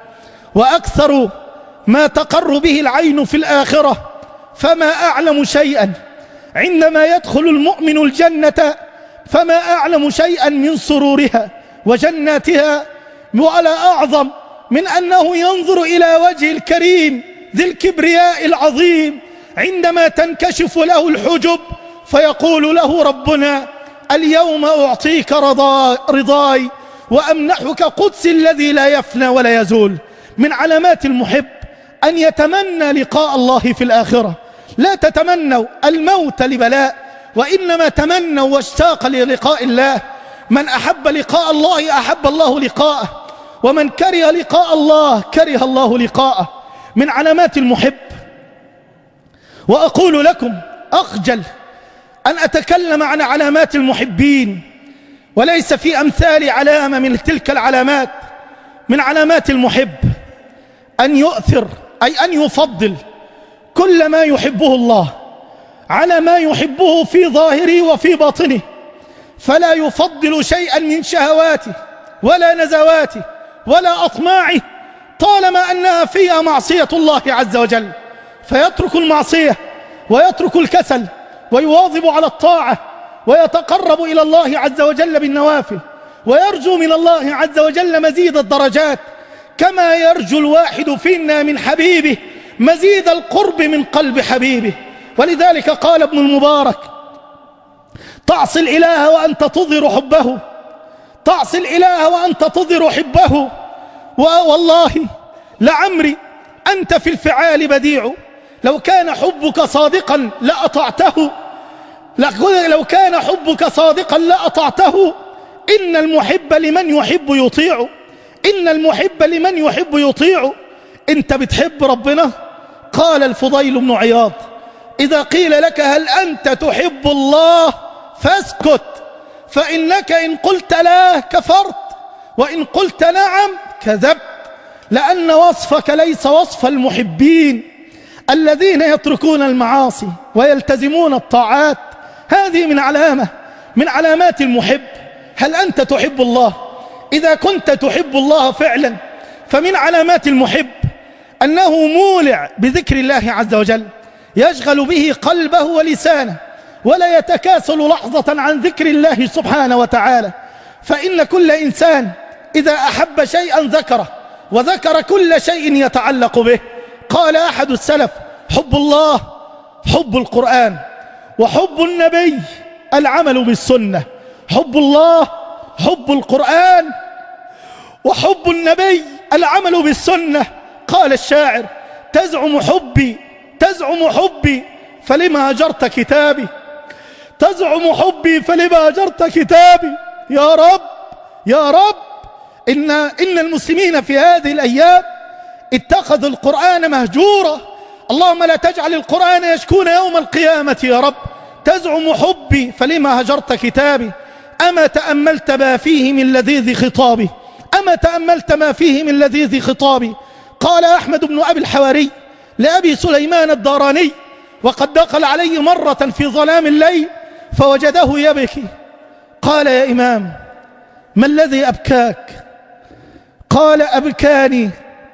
وأكثر ما تقر به العين في الآخرة. فما أعلم شيئا عندما يدخل المؤمن الجنة، فما أعلم شيئا من سرورها وجناتها ولا أعظم من أنه ينظر إلى وجه الكريم ذي الكبرياء العظيم عندما تنكشف له الحجب، فيقول له ربنا: اليوم أعطيك رضاي وأمنحك قدس الذي لا يفنى ولا يزول. من علامات المحب أن يتمنى لقاء الله في الآخرة. لا تتمنوا الموت لبلاء، وإنما تمنوا واشتاق للقاء الله. من أحب لقاء الله أحب الله لقاءه، ومن كره لقاء الله كره الله لقاءه. من علامات المحب، وأقول لكم أخجل أن أتكلم عن علامات المحبين وليس في أمثال علامة من تلك العلامات. من علامات المحب أن يؤثر، أي أن يفضل كل ما يحبه الله على ما يحبه في ظاهره وفي باطنه، فلا يفضل شيئا من شهواته ولا نزواته ولا أطماعه طالما أنها فيها معصية الله عز وجل، فيترك المعصية ويترك الكسل ويواظب على الطاعة ويتقرب إلى الله عز وجل بالنوافل، ويرجو من الله عز وجل مزيد الدرجات، كما يرجو الواحد فينا من حبيبه مزيد القرب من قلب حبيبه. ولذلك قال ابن المبارك: تعصي الإله وأنت تظهر حبه، تعصي الإله وأنت تظهر حبه، والله لعمري أنت في الفعال بديع، لو كان حبك صادقا لأطعته، لو كان حبك صادقا لأطعته. إن المحب لمن يحب يطيع، إن المحب لمن يحب يطيع. أنت بتحب ربنا؟ قال الفضيل بن عياض: إذا قيل لك هل أنت تحب الله فاسكت، فإنك إن قلت لا كفرت، وإن قلت نعم كذبت، لأن وصفك ليس وصف المحبين الذين يتركون المعاصي ويلتزمون الطاعات. هذه من علامة من علامات المحب. هل أنت تحب الله؟ إذا كنت تحب الله فعلا، فمن علامات المحب أنه مولع بذكر الله عز وجل، يشغل به قلبه ولسانه ولا يتكاسل لحظة عن ذكر الله سبحانه وتعالى، فإن كل إنسان إذا أحب شيئا ذكره، وذكر كل شيء يتعلق به. قال أحد السلف: حب الله حب القرآن، وحب النبي العمل بالسنة. حب الله حب القرآن، وحب النبي العمل بالسنة. قال الشاعر: تزعم حبي تزعم حبي فلما هجرت كتابي، تزعم حبي فلما هجرت كتابي. يا رب يا رب، إن, إن المسلمين في هذه الأيام اتخذوا القرآن مهجورا. اللهم لا تجعل القرآن يشكون يوم القيامة يا رب. تزعم حبي فلما هجرت كتابي، أما تأملت ما فيه من لذيذ خطابي، أما تأملت ما فيه من لذيذ خطابي. قال أحمد بن أبي الحواري لأبي سليمان الداراني، وقد دخل عليه مرة في ظلام الليل فوجده يبكي، قال: يا إمام، ما الذي أبكاك؟ قال: أبكاني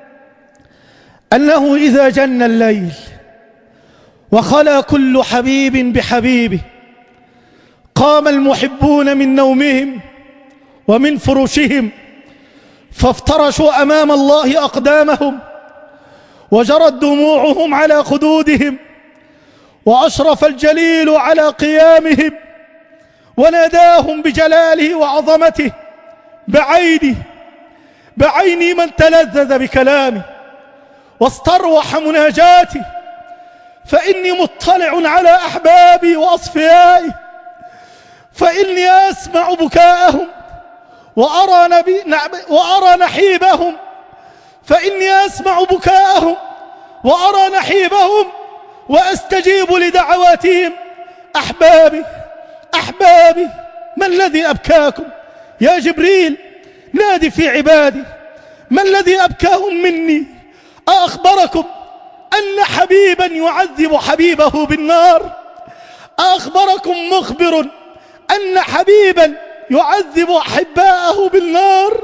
أنه إذا جن الليل وخلا كل حبيب بحبيبه، قام المحبون من نومهم ومن فرشهم، فافترشوا أمام الله أقدامهم، وجرت دموعهم على خدودهم، وأشرف الجليل على قيامهم، وناداهم بجلاله وعظمته: بعيني بعيني من تلذذ بكلامي واستروح مناجاتي، فإني مطلع على أحبابي وأصفيائي، فإني أسمع بكاءهم وأرى, نبي وأرى نحيبهم، فإني أسمع بكاءهم وأرى نحيبهم وأستجيب لدعواتهم. أحبابي أحبابي، ما الذي أبكاكم؟ يا جبريل نادي في عبادي، ما الذي أبكاهم مني؟ أخبركم أن حبيبا يعذب حبيبه بالنار؟ أخبركم مخبر أن حبيبا يعذب أحباءه بالنار؟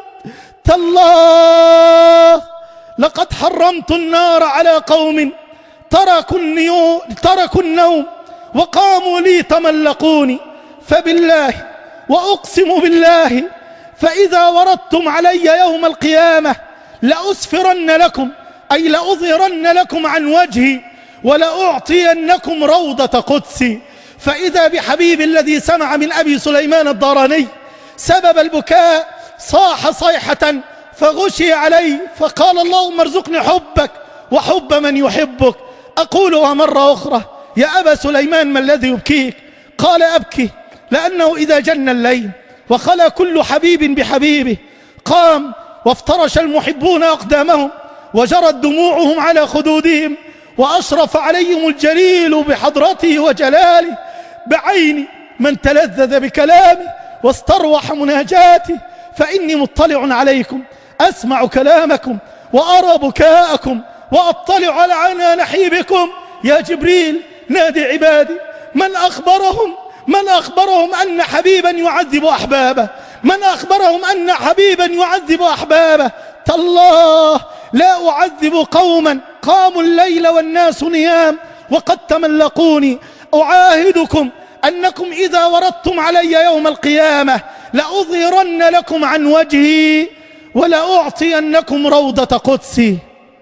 تالله لقد حرمت النار على قوم تركوا, تركوا النوم وقاموا لي تملقوني، فبالله وأقسم بالله فإذا وردتم علي يوم القيامة لأسفرن لكم، أي لأظهرن لكم عن وجهي، ولأعطينكم روضة قدسي. فإذا بحبيب الذي سمع من أبي سليمان الداراني سبب البكاء صاح صيحة فغشي عليه، فقال: اللهم ارزقني حبك وحب من يحبك. أقولها مرة أخرى: يا أبا سليمان، ما الذي يبكيك؟ قال: أبكي لأنه إذا جن الليل وخلا كل حبيب بحبيبه، قام وافترش المحبون أقدامهم، وجرت دموعهم على خدودهم، وأشرف عليهم الجليل بحضرته وجلاله، بعيني من تلذذ بكلامي واستروح مناجاتي، فإني مطلع عليكم أسمع كلامكم وأرى بكاءكم وأطلع على نحيبكم. يا جبريل نادي عبادي، من أخبرهم من أخبرهم أن حبيبا يعذب أحبابه؟ من أخبرهم أن حبيبا يعذب أحبابه؟ تالله لا أعذب قوما قاموا الليل والناس نيام وقد تملقوني. أعاهدكم أنكم إذا وردتم علي يوم القيامة لأظهرن لكم عن وجهي ولأعطينكم روضة قدسي.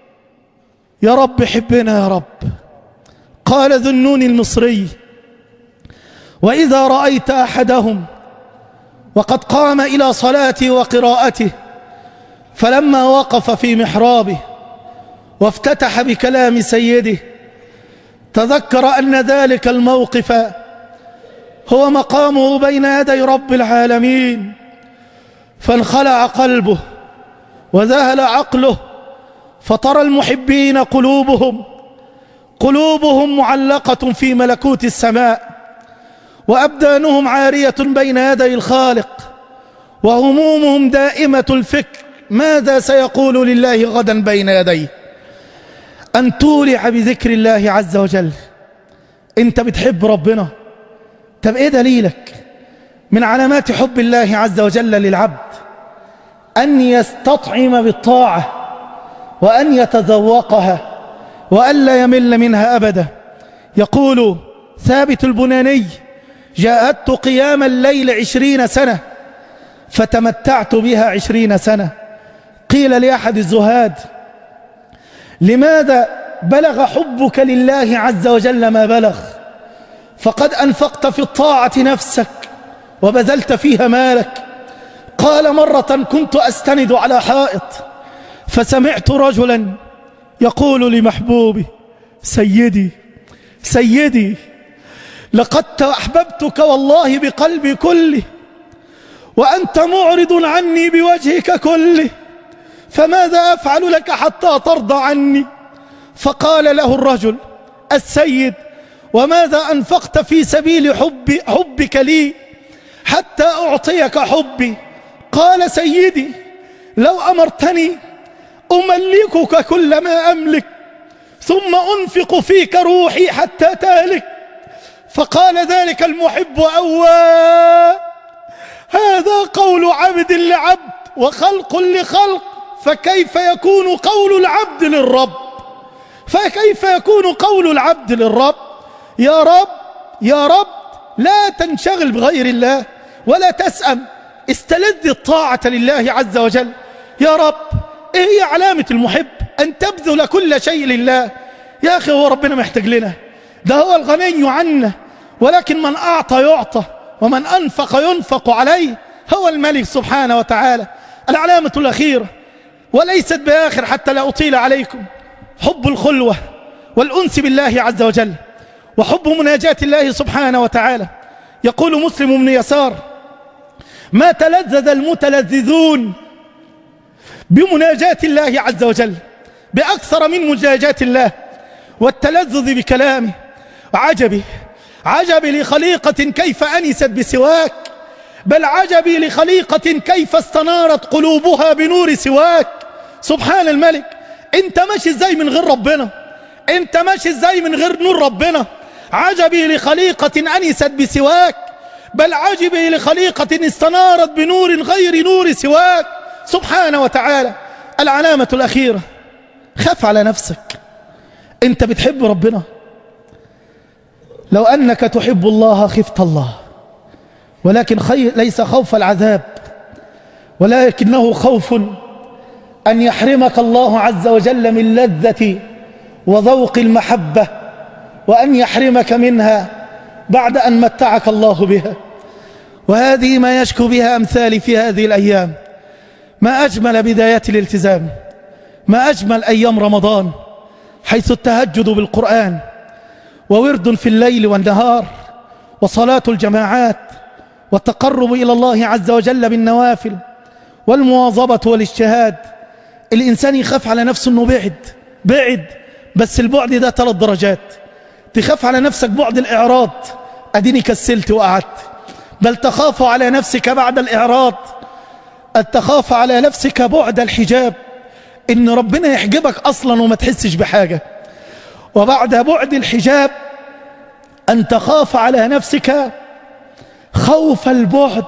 يا رب حبنا يا رب. قال ذو النون المصري: وإذا رأيت أحدهم وقد قام إلى صلاته وقراءته، فلما وقف في محرابه وافتتح بكلام سيده تذكر أن ذلك الموقف هو مقامه بين يدي رب العالمين، فانخلع قلبه وذهل عقله، فترى المحبين قلوبهم قلوبهم معلقة في ملكوت السماء، وأبدانهم عارية بين يدي الخالق، وهمومهم دائمة الفكر ماذا سيقول لله غدا بين يديه. أن تولع بذكر الله عز وجل. أنت بتحب ربنا، طب إيه دليلك؟ من علامات حب الله عز وجل للعبد أن يستطعم بالطاعة وأن يتذوقها وأن لا يمل منها أبدا. يقول ثابت البناني جاهدت قيام الليل عشرين سنة فتمتعت بها عشرين سنة. قيل لأحد الزهاد: لماذا بلغ حبك لله عز وجل ما بلغ؟ فقد أنفقت في الطاعة نفسك وبذلت فيها مالك. قال: مرة كنت أستند على حائط فسمعت رجلا يقول لمحبوبي: سيدي سيدي لقد أحببتك والله بقلبي كله، وأنت معرض عني بوجهك كله، فماذا أفعل لك حتى ترضى عني؟ فقال له الرجل: السيد، وماذا أنفقت في سبيل حب حبك لي حتى أعطيك حبي؟ قال: سيدي، لو أمرتني أملكك كل ما أملك ثم أنفق فيك روحي حتى تهلك. فقال ذلك المحب: أواه، هذا قول عبد لعبد وخلق لخلق، فكيف يكون قول العبد للرب؟ فكيف يكون قول العبد للرب؟ يا رب يا رب، لا تنشغل بغير الله ولا تسأم، استلذ الطاعة لله عز وجل. يا رب، إيه هي علامة المحب؟ أن تبذل كل شيء لله. يا أخي، هو ربنا محتاج لنا؟ ده هو الغني عنا، ولكن من أعطى يعطى ومن أنفق ينفق عليه، هو الملك سبحانه وتعالى. العلامة الأخيرة وليست بآخر حتى لا أطيل عليكم: حب الخلوة والأنس بالله عز وجل وحب مناجاة الله سبحانه وتعالى. يقول مسلم بن يسار: ما تلذذ المتلذذون بمناجاة الله عز وجل بأكثر من مناجاة الله والتلذذ بكلامه. عجبي عجبي لخليقة كيف أنست بسواك، بل عجبي لخليقة كيف استنارت قلوبها بنور سواك. سبحان الملك، انت ماشي ازاي من غير ربنا؟ انت ماشي ازاي من غير نور ربنا؟ عجبي لخليقة أنست بسواك، بل عجبي لخليقة استنارت بنور غير نور سواك سبحانه وتعالى. العلامة الأخيرة: خاف على نفسك. انت بتحب ربنا؟ لو أنك تحب الله خفت الله، ولكن خير ليس خوف العذاب، ولكنه خوف أن يحرمك الله عز وجل من لذة وذوق المحبة، وأن يحرمك منها بعد أن متعك الله بها. وهذه ما يشكو بها أمثالي في هذه الأيام. ما أجمل بدايات الالتزام، ما أجمل أيام رمضان، حيث التهجد بالقرآن وورد في الليل والنهار وصلاة الجماعات والتقرب إلى الله عز وجل بالنوافل والمواظبة والاجتهاد. الإنسان يخاف على نفسه أنه بعد بعد بس البعد ده ثلاث درجات. تخاف على نفسك بعد الإعراض، أديني كسلت وقعدت، بل تخاف على نفسك بعد الإعراض أن تخاف على نفسك بعد الحجاب، إن ربنا يحجبك أصلا وما تحسش بحاجة. وبعد بعد الحجاب أن تخاف على نفسك خوف البعد،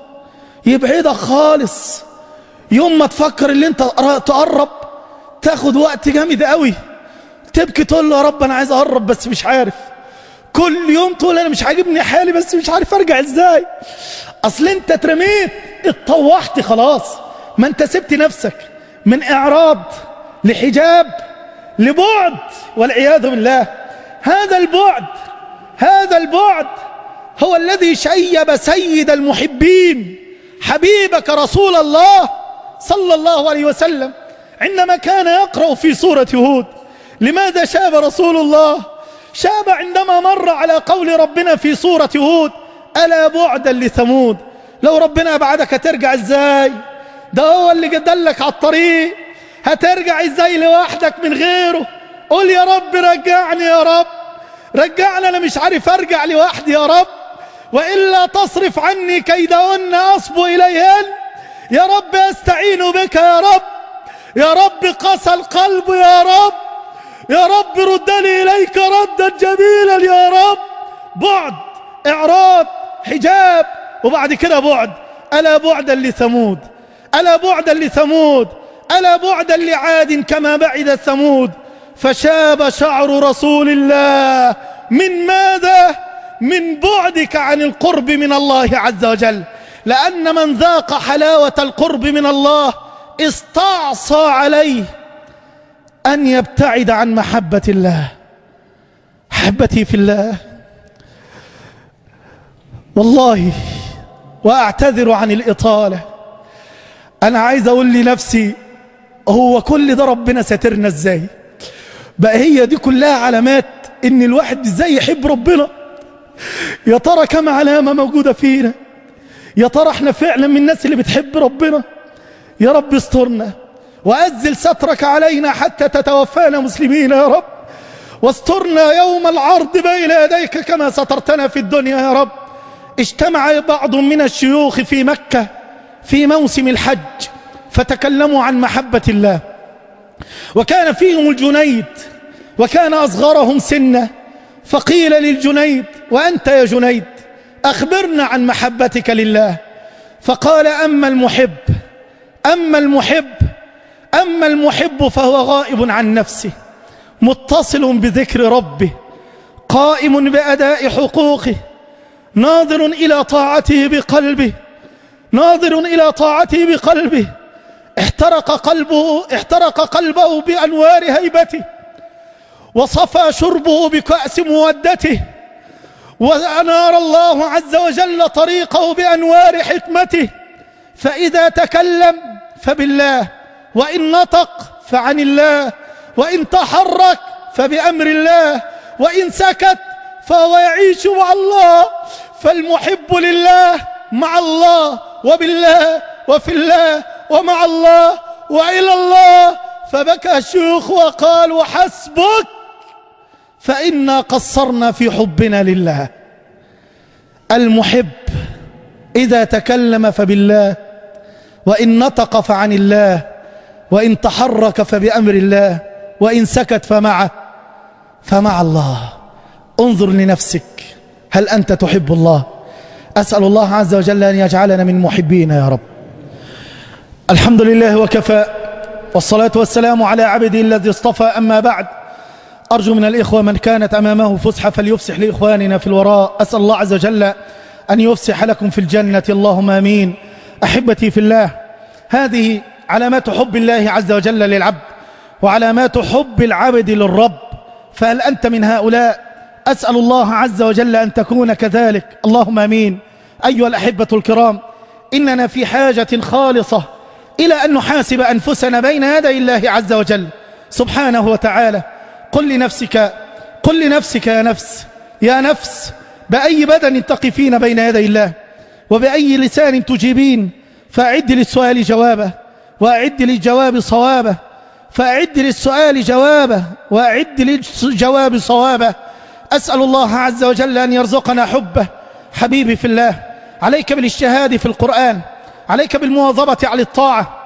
يبعدك خالص. يوم ما تفكر اللي انت تقرب تاخد وقت جامد قوي، تبكي تقول له: يا رب أنا عايز أقرب بس مش عارف. كل يوم تقول: أنا مش عاجبني حالي بس مش عارف أرجع إزاي. أصل انت اترميت، اتطوحت خلاص، ما انت سبت نفسك من إعراض لحجاب لبعد، والعياذ بالله. هذا البعد هذا البعد هو الذي شيب سيد المحبين حبيبك رسول الله صلى الله عليه وسلم عندما كان يقرأ في سورة هود. لماذا شاب رسول الله؟ شاب عندما مر على قول ربنا في سورة هود: ألا بعدا لثمود. لو ربنا أبعدك هترجع إزاي؟ ده هو اللي دلك على الطريق، هترجع إزاي لوحدك من غيره؟ قل: يا رب رجعني، يا رب رجعني، أنا مش عارف أرجع لوحدي يا رب، وإلا تصرف عني كيدهن أصب إليهن. يا رب أستعين بك يا رب، يا رب قسى القلب يا رب، يا رب ردني إليك ردا جميلا يا رب. بعد، إعراض، حجاب، وبعد كده بعد. ألا بعدا لثمود، ألا بعدا لثمود، ألا بعدا لعاد كما بعد ثمود. فشاب شعر رسول الله من ماذا؟ من بعدك عن القرب من الله عز وجل، لأن من ذاق حلاوة القرب من الله استعصى عليه أن يبتعد عن محبة الله. أحبتي في الله، والله وأعتذر عن الإطالة، أنا عايز أقول لنفسي هو كل ده ربنا ساترنا إزاي؟ بقى هي دي كلها علامات إن الواحد إزاي يحب ربنا؟ يا ترى كم علامة موجودة فينا؟ يا ترى احنا فعلا من الناس اللي بتحب ربنا؟ يا رب استرنا وأزل سترك علينا حتى تتوفانا مسلمين يا رب، واسترنا يوم العرض بين يديك كما سترتنا في الدنيا يا رب. اجتمع بعض من الشيوخ في مكة في موسم الحج فتكلموا عن محبة الله، وكان فيهم الجنيد وكان أصغرهم سنة، فقيل للجنيد: وأنت يا جنيد أخبرنا عن محبتك لله. فقال: أما المحب أما المحب أما المحب فهو غائب عن نفسه، متصل بذكر ربه، قائم بأداء حقوقه، ناظر إلى طاعته بقلبه ناظر إلى طاعته بقلبه احترق قلبه احترق قلبه بأنوار هيبته، وصفى شربه بكأس مودته، وأنار الله عز وجل طريقه بأنوار حكمته. فإذا تكلم فبالله، وإن نطق فعن الله، وإن تحرك فبأمر الله، وإن سكت فهو يعيش مع الله. فالمحب لله مع الله وبالله وفي الله ومع الله وإلى الله. فبكى الشيوخ وقالوا: حسبك، فإنا قصرنا في حبنا لله. المحب إذا تكلم فبالله، وإن نطق فعن الله، وإن تحرك فبأمر الله، وإن سكت فمعه فمع الله. انظر لنفسك، هل أنت تحب الله؟ أسأل الله عز وجل أن يجعلنا من محبين يا رب. الحمد لله وكفى، والصلاة والسلام على عبده الذي اصطفى، أما بعد. أرجو من الإخوة من كانت أمامه فسحة فليفسح لإخواننا في الوراء. أسأل الله عز وجل أن يفسح لكم في الجنة، اللهم آمين. أحبتي في الله، هذه علامات حب الله عز وجل للعبد، وعلامات حب العبد للرب. فهل أنت من هؤلاء؟ أسأل الله عز وجل أن تكون كذلك، اللهم آمين. أيها الأحبة الكرام، إننا في حاجة خالصة إلى أن نحاسب أنفسنا بين يدي الله عز وجل سبحانه وتعالى. قل لنفسك قل لنفسك يا نفس يا نفس بأي بدن تقفين بين يدي الله، وبأي لسان تجيبين. فأعد للسؤال جوابه، وأعد للجواب صوابه، فأعد للسؤال جوابه، وأعد للجواب صوابه. أسأل الله عز وجل أن يرزقنا حبه. حبيبي في الله، عليك بالاجتهاد في القرآن، عليك بالمواظبة على الطاعة،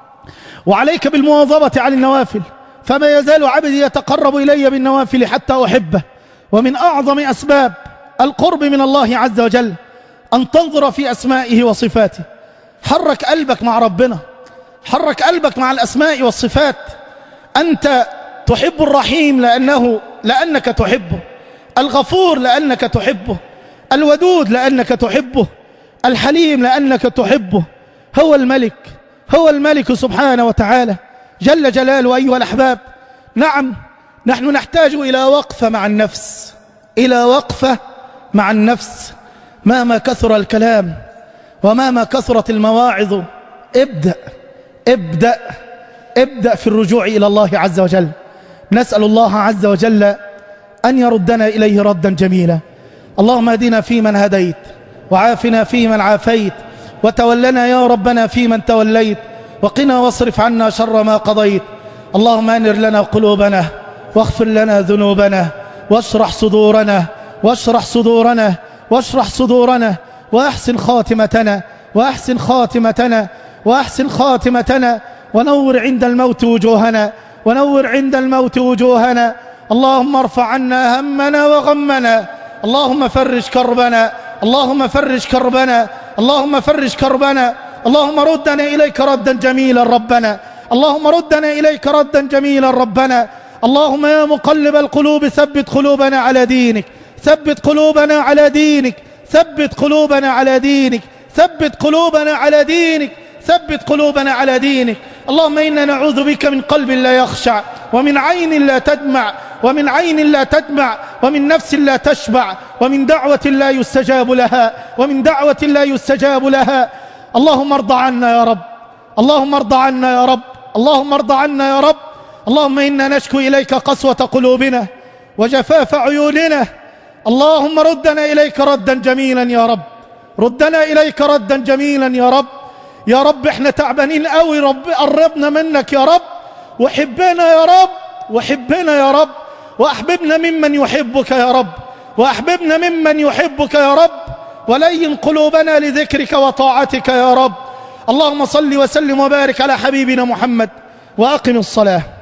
وعليك بالمواظبة على النوافل، فما يزال عبدي يتقرب إلي بالنوافل حتى أحبه. ومن أعظم أسباب القرب من الله عز وجل أن تنظر في أسمائه وصفاته. حرك قلبك مع ربنا، حرك قلبك مع الأسماء والصفات. أنت تحب الرحيم لأنه لأنك تحبه، الغفور لأنك تحبه، الودود لأنك تحبه، الحليم لأنك تحبه. هو الملك هو الملك سبحانه وتعالى جل جلاله. أيها الأحباب، نعم نحن نحتاج إلى وقفة مع النفس، إلى وقفة مع النفس. مهما كثر الكلام ومهما كثرت المواعظ، ابدأ ابدأ ابدأ في الرجوع إلى الله عز وجل. نسأل الله عز وجل أن يردنا إليه ردا جميلا. اللهم اهدنا فيمن هديت، وعافنا فيمن عافيت، وتولنا يا ربنا فيمن توليت، وقنا واصرف عنا شر ما قضيت. اللهم أنر لنا قلوبنا، واغفر لنا ذنوبنا، واشرح صدورنا واشرح صدورنا واشرح صدورنا وأحسن خاتمتنا وأحسن خاتمتنا وأحسن خاتمتنا ونور عند الموت وجوهنا ونور عند الموت وجوهنا. اللهم ارفع عنا همنا وغمنا، اللهم فرج كربنا، اللهم فرج كربنا، اللهم فرج كربنا. اللهم ردنا إليك ردا جميلا ربنا، اللهم ردنا إليك ردا جميلا ربنا. اللهم يا مقلب القلوب ثبت قلوبنا على دينك، ثبت قلوبنا على دينك، ثبت قلوبنا على دينك، ثبت قلوبنا على دينك، ثبت قلوبنا على دينك. اللهم إنا نعوذ بك من قلب لا يخشع، ومن عين لا تدمع، ومن عين لا تدمع، ومن نفس لا تشبع، ومن دعوة لا يستجاب لها، ومن دعوة لا يستجاب لها. اللهم ارض عنا يا رب، اللهم ارض عنا يا رب، اللهم ارض عنا يا رب. اللهم إنا نشكو إليك قسوة قلوبنا وجفاف عيوننا. اللهم ردنا إليك ردا جميلا يا رب، ردنا إليك ردا جميلا يا رب. يا رب احنا تعبانين قوي، رب قربنا منك يا رب، وحبنا يا رب، وحبنا يا رب، وأحببنا ممن يحبك يا رب، وأحببنا ممن يحبك يا رب، ولين قلوبنا لذكرك وطاعتك يا رب. اللهم صل وسلم وبارك على حبيبنا محمد، وأقم الصلاة.